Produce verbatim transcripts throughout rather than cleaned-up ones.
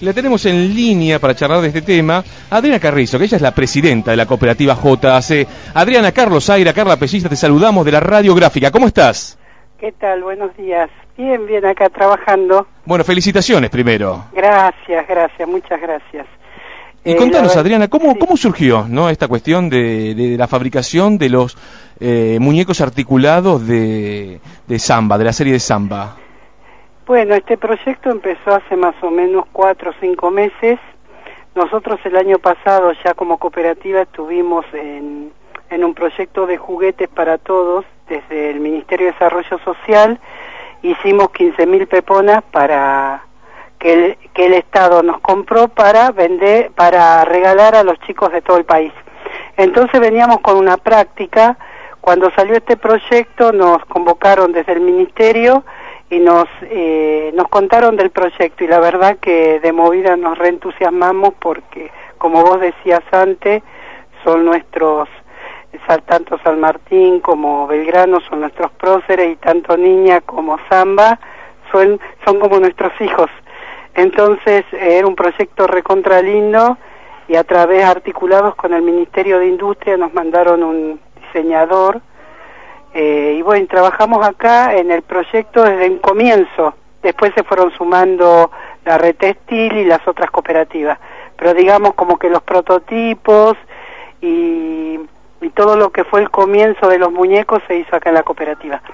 La tenemos en línea para charlar de este tema Adriana Carrizo, que ella es la presidenta de la cooperativa J A C. Adriana, Carlos Aira, Carla Pellista, te saludamos de la Radiográfica. ¿Cómo estás? ¿Qué tal? Buenos días. Bien, bien, acá trabajando. Bueno, felicitaciones primero. Gracias, gracias, muchas gracias. Y eh, contanos, la... Adriana, ¿cómo, sí. ¿cómo surgió no esta cuestión de, de la fabricación de los eh, muñecos articulados de, de Samba, de la serie de Samba? Bueno, este proyecto empezó hace más o menos cuatro o cinco meses. Nosotros el año pasado ya como cooperativa estuvimos en, en un proyecto de juguetes para todos desde el Ministerio de Desarrollo Social. Hicimos quince mil peponas para que el, que el Estado nos compró para vender, para regalar a los chicos de todo el país. Entonces veníamos con una práctica. Cuando salió este proyecto nos convocaron desde el Ministerio y nos eh, nos contaron del proyecto, y la verdad que de movida nos reentusiasmamos porque, como vos decías antes, son nuestros, tanto San Martín como Belgrano son nuestros próceres, y tanto Niña como Samba son, son como nuestros hijos. Entonces eh, era un proyecto recontra lindo, y a través articulados con el Ministerio de Industria nos mandaron un diseñador. Eh, y bueno, trabajamos acá en el proyecto desde el comienzo. Después se fueron sumando la Red Textil y las otras cooperativas. Pero digamos como que los prototipos y, y todo lo que fue el comienzo de los muñecos se hizo acá en la cooperativa.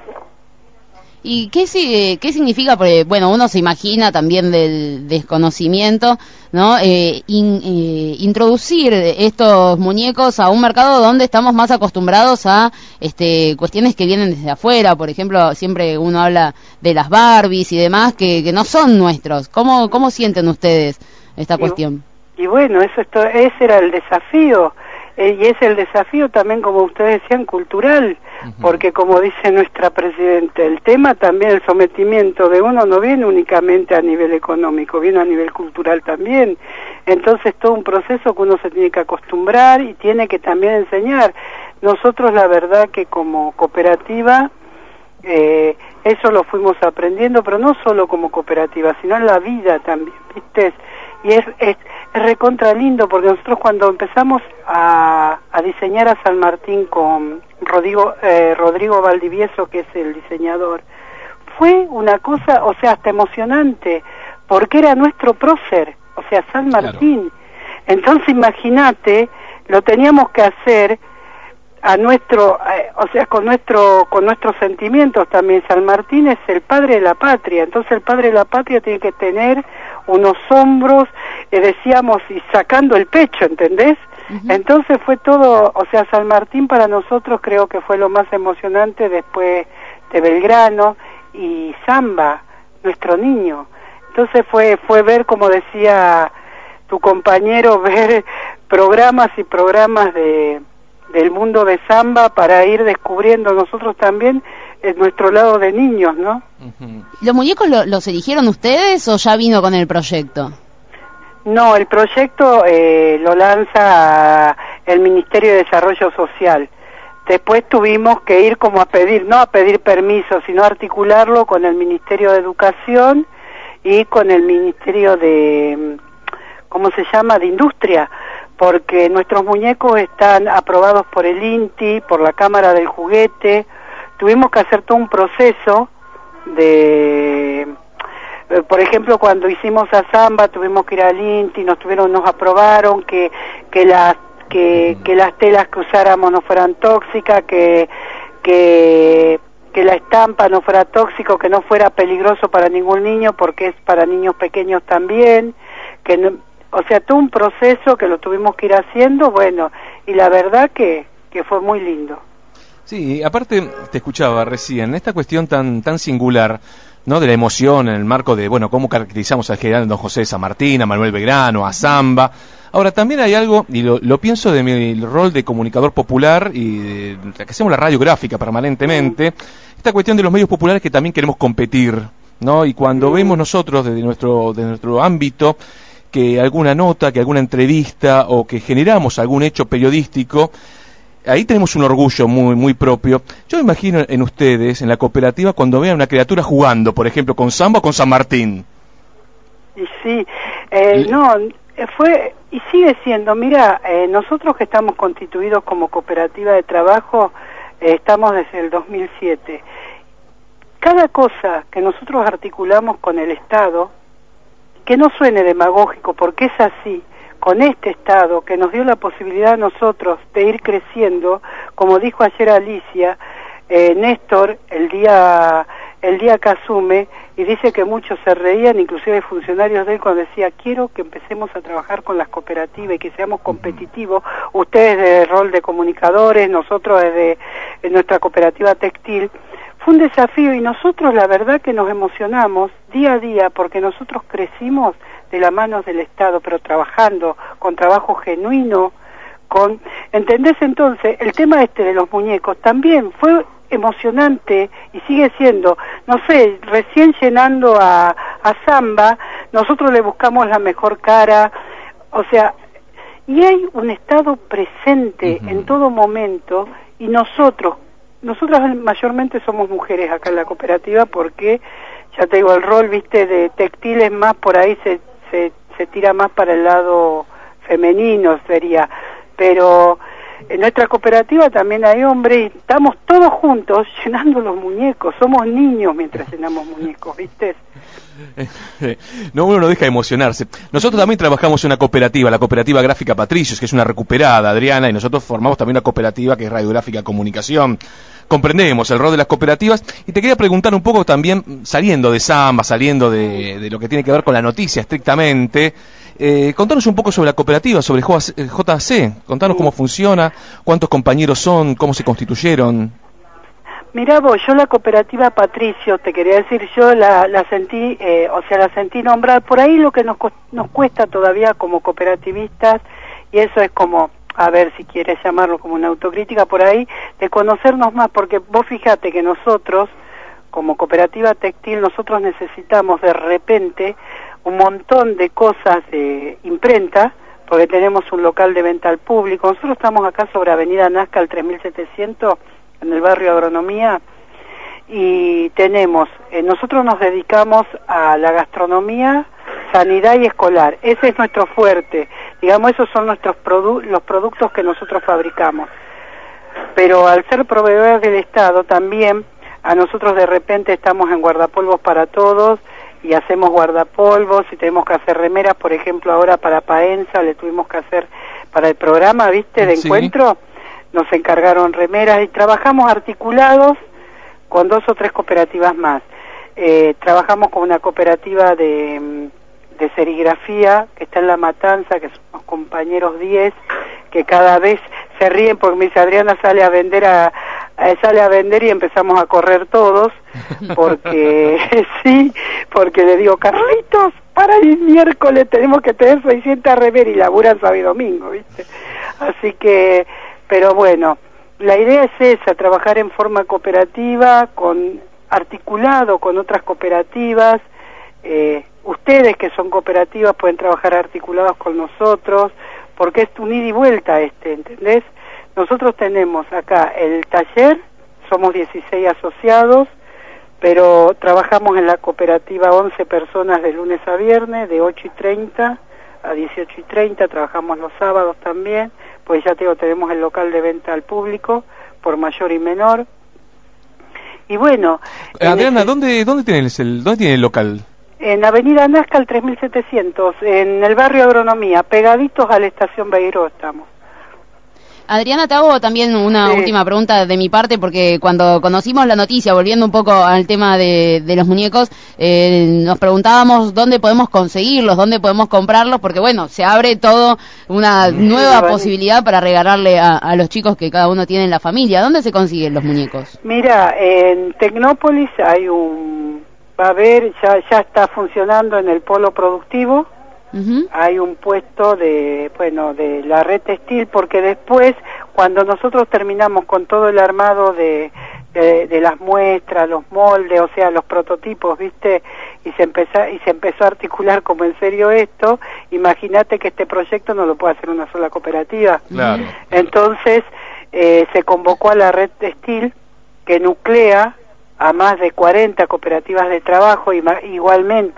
¿Y qué, qué significa? Porque, bueno, uno se imagina también del desconocimiento, ¿no? Eh, in, eh, introducir estos muñecos a un mercado donde estamos más acostumbrados a este, cuestiones que vienen desde afuera. Por ejemplo, siempre uno habla de las Barbies y demás que, que no son nuestros. ¿Cómo, cómo sienten ustedes esta y, cuestión? Y bueno, eso esto, ese era el desafío. Eh, y es el desafío también, como ustedes decían, cultural, uh-huh. Porque como dice nuestra presidenta, el tema también, el sometimiento de uno no viene únicamente a nivel económico, viene a nivel cultural también. Entonces todo un proceso que uno se tiene que acostumbrar y tiene que también enseñar. Nosotros la verdad que como cooperativa, eh, eso lo fuimos aprendiendo, pero no solo como cooperativa, sino en la vida también, ¿viste? Y es, es, es recontra lindo, porque nosotros cuando empezamos a, a diseñar a San Martín con Rodrigo, eh, Rodrigo Valdivieso, que es el diseñador, fue una cosa, o sea, hasta emocionante, porque era nuestro prócer, o sea, San Martín. Claro. Entonces imagínate, lo teníamos que hacer a nuestro, eh, o sea, con nuestro, con nuestros sentimientos también. San Martín es el padre de la patria, entonces el padre de la patria tiene que tener unos hombros, eh, decíamos, y sacando el pecho, ¿entendés? Uh-huh. Entonces fue todo, o sea, San Martín para nosotros creo que fue lo más emocionante, después de Belgrano y Samba, nuestro niño. Entonces fue, fue ver, como decía tu compañero, ver programas y programas de del mundo de Samba para ir descubriendo nosotros también en nuestro lado de niños, ¿no? Uh-huh. ¿Los muñecos lo, los eligieron ustedes o ya vino con el proyecto? No, el proyecto eh, lo lanza el Ministerio de Desarrollo Social. Después tuvimos que ir como a pedir, no a pedir permiso, sino a articularlo con el Ministerio de Educación y con el Ministerio de, ¿cómo se llama?, de Industria, porque nuestros muñecos están aprobados por el I N T I, por la Cámara del Juguete. Tuvimos que hacer todo un proceso de, eh, por ejemplo, cuando hicimos a Samba tuvimos que ir al I N T I, nos tuvieron, nos aprobaron que que las que, que las telas que usáramos no fueran tóxicas, que que que la estampa no fuera tóxico, que no fuera peligroso para ningún niño, porque es para niños pequeños también, que no, o sea, todo un proceso que lo tuvimos que ir haciendo, bueno, y la verdad que, que fue muy lindo. Sí, aparte, te escuchaba recién, esta cuestión tan tan singular, ¿no?, de la emoción en el marco de, bueno, cómo caracterizamos al general Don José de San Martín, a Manuel Belgrano, a Samba. Ahora, también hay algo, y lo, lo pienso de mi rol de comunicador popular y de, que hacemos la radiográfica permanentemente, esta cuestión de los medios populares que también queremos competir, ¿no? Y cuando vemos nosotros desde nuestro, desde nuestro ámbito que alguna nota, que alguna entrevista o que generamos algún hecho periodístico, ahí tenemos un orgullo muy muy propio. Yo me imagino en ustedes, en la cooperativa, cuando vean una criatura jugando, por ejemplo, con Samba o con San Martín. Y sí, Eh, no, fue y sigue siendo, mira, eh, nosotros que estamos constituidos como cooperativa de trabajo, eh, estamos desde el dos mil siete. Cada cosa que nosotros articulamos con el Estado, que no suene demagógico porque es así, con este Estado que nos dio la posibilidad a nosotros de ir creciendo, como dijo ayer Alicia, eh, Néstor, el día el día que asume, y dice que muchos se reían, inclusive funcionarios de él, cuando decía, quiero que empecemos a trabajar con las cooperativas y que seamos competitivos, ustedes de rol de comunicadores, nosotros desde nuestra cooperativa textil. Fue un desafío y nosotros la verdad que nos emocionamos día a día porque nosotros crecimos de la mano del Estado, pero trabajando, con trabajo genuino, con... ¿Entendés? Entonces, el tema este de los muñecos también fue emocionante y sigue siendo, no sé, recién llenando a, a Zamba, nosotros le buscamos la mejor cara, o sea, y hay un Estado presente uh-huh. en todo momento, y nosotros, nosotras mayormente somos mujeres acá en la cooperativa porque, ya te digo, el rol, viste, de textiles más por ahí se, se, se tira más para el lado femenino, sería, pero en nuestra cooperativa también hay hombres y estamos todos juntos llenando los muñecos, somos niños mientras llenamos muñecos, ¿viste? No, uno no deja de emocionarse. Nosotros también trabajamos en una cooperativa, la cooperativa gráfica Patricios, que es una recuperada, Adriana, y nosotros formamos también una cooperativa que es Radiográfica Comunicación. Comprendemos el rol de las cooperativas y te quería preguntar un poco también, saliendo de Zamba, saliendo de, de lo que tiene que ver con la noticia estrictamente, eh, contanos un poco sobre la cooperativa, sobre J C, contanos cómo funciona, cuántos compañeros son, cómo se constituyeron. Mirá vos, yo la cooperativa Patricio, te quería decir, yo la, la sentí, eh, o sea, la sentí nombrar, por ahí lo que nos, nos cuesta todavía como cooperativistas, y eso es como, a ver si quieres llamarlo como una autocrítica por ahí, de conocernos más, porque vos fíjate que nosotros, como cooperativa textil, nosotros necesitamos de repente un montón de cosas de imprenta, porque tenemos un local de venta al público, nosotros estamos acá sobre Avenida Nazca, al tres mil setecientos, en el barrio Agronomía, y tenemos, eh, nosotros nos dedicamos a la gastronomía, sanidad y escolar, ese es nuestro fuerte, digamos, esos son nuestros produ los productos que nosotros fabricamos, pero al ser proveedores del Estado también, a nosotros de repente estamos en guardapolvos para todos, y hacemos guardapolvos, y tenemos que hacer remeras, por ejemplo ahora para Paenza, le tuvimos que hacer para el programa, ¿viste?, de sí. encuentro, nos encargaron remeras y trabajamos articulados con dos o tres cooperativas más. Eh, trabajamos con una cooperativa de, de serigrafía que está en La Matanza, que son los compañeros diez, que cada vez se ríen porque me dice Adriana sale a vender a, a sale a vender y empezamos a correr todos, porque sí, porque le digo, Carlitos, para el miércoles tenemos que tener seiscientas remeras y laburan sábado y domingo, ¿viste? Así que pero bueno, la idea es esa, trabajar en forma cooperativa, con articulado con otras cooperativas, eh, ustedes que son cooperativas pueden trabajar articulados con nosotros, porque es un ida y vuelta este, ¿entendés? Nosotros tenemos acá el taller, somos dieciséis asociados, pero trabajamos en la cooperativa once personas de lunes a viernes, de ocho y treinta a dieciocho y treinta, trabajamos los sábados también, pues ya te digo, tenemos el local de venta al público, por mayor y menor. Y bueno... Adriana, ese, ¿dónde, dónde, tienes el, ¿dónde tiene el local? En Avenida Nazca, al tres mil setecientos, en el barrio Agronomía, pegaditos a la estación Beiró estamos. Adriana, te hago también una sí. última pregunta de mi parte, porque cuando conocimos la noticia, volviendo un poco al tema de, de los muñecos, eh, nos preguntábamos dónde podemos conseguirlos, dónde podemos comprarlos, porque bueno, se abre todo una nueva sí, posibilidad para regalarle a, a los chicos que cada uno tiene en la familia. ¿Dónde se consiguen los muñecos? Mira, en Tecnópolis hay un... va a haber, ya, ya está funcionando en el polo productivo, Uh-huh. hay un puesto de, bueno, de la red textil, porque después, cuando nosotros terminamos con todo el armado de, de, de las muestras, los moldes, o sea, los prototipos, ¿viste? Y se empezó, y se empezó a articular como en serio esto, imagínate que este proyecto no lo puede hacer una sola cooperativa. Claro. Entonces, eh, se convocó a la red textil, que nuclea a más de cuarenta cooperativas de trabajo, y igualmente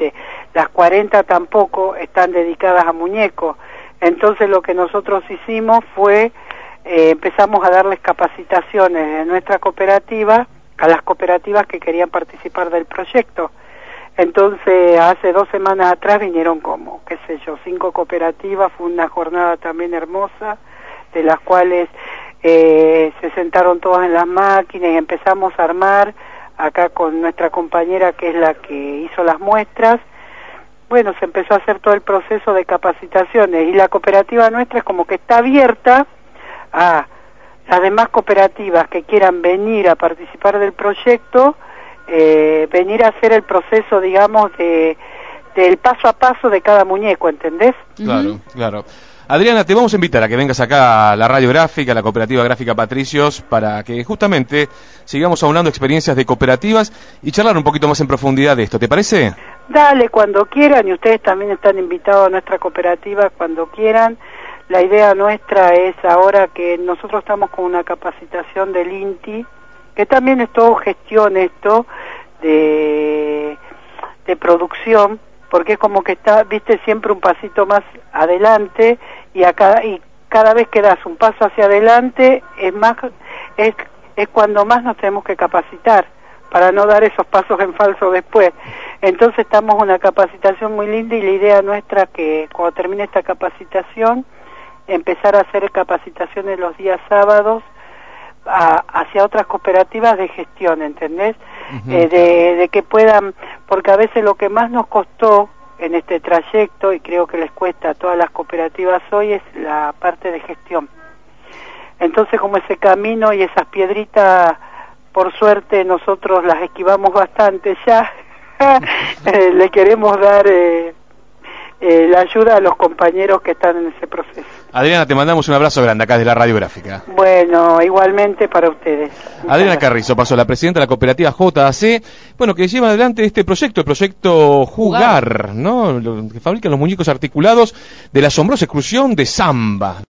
las cuarenta tampoco están dedicadas a muñecos. Entonces lo que nosotros hicimos fue, eh, empezamos a darles capacitaciones en nuestra cooperativa a las cooperativas que querían participar del proyecto. Entonces hace dos semanas atrás vinieron como, qué sé yo, cinco cooperativas, fue una jornada también hermosa, de las cuales eh, se sentaron todas en las máquinas y empezamos a armar acá con nuestra compañera que es la que hizo las muestras. Bueno, se empezó a hacer todo el proceso de capacitaciones y la cooperativa nuestra es como que está abierta a las demás cooperativas que quieran venir a participar del proyecto, eh, venir a hacer el proceso, digamos, de del paso a paso de cada muñeco, ¿entendés? Claro, uh-huh. claro. Adriana, te vamos a invitar a que vengas acá a la Radio Gráfica, a la Cooperativa Gráfica Patricios, para que justamente sigamos aunando experiencias de cooperativas y charlar un poquito más en profundidad de esto, ¿te parece? Dale, cuando quieran, y ustedes también están invitados a nuestra cooperativa cuando quieran. La idea nuestra es ahora que nosotros estamos con una capacitación del INTI, que también es todo gestión esto de, de producción, porque es como que está, viste, siempre un pasito más adelante y, a cada, y cada vez que das un paso hacia adelante es más es, es cuando más nos tenemos que capacitar para no dar esos pasos en falso después. Entonces estamos en una capacitación muy linda y la idea nuestra que cuando termine esta capacitación empezar a hacer capacitaciones los días sábados a, hacia otras cooperativas de gestión, ¿entendés? Uh-huh. Eh, de, de que puedan, porque a veces lo que más nos costó en este trayecto, y creo que les cuesta a todas las cooperativas hoy, es la parte de gestión. Entonces, como ese camino y esas piedritas, por suerte nosotros las esquivamos bastante ya, eh, le queremos dar eh, eh, la ayuda a los compañeros que están en ese proceso. Adriana, te mandamos un abrazo grande acá desde la Radio Gráfica. Bueno, igualmente para ustedes. Muchas Adriana gracias. Carrizo pasó, la presidenta de la cooperativa J A C, bueno, que lleva adelante este proyecto, el proyecto Jugar, ¿no? Lo que fabrican los muñecos articulados de la asombrosa excursión de Zamba.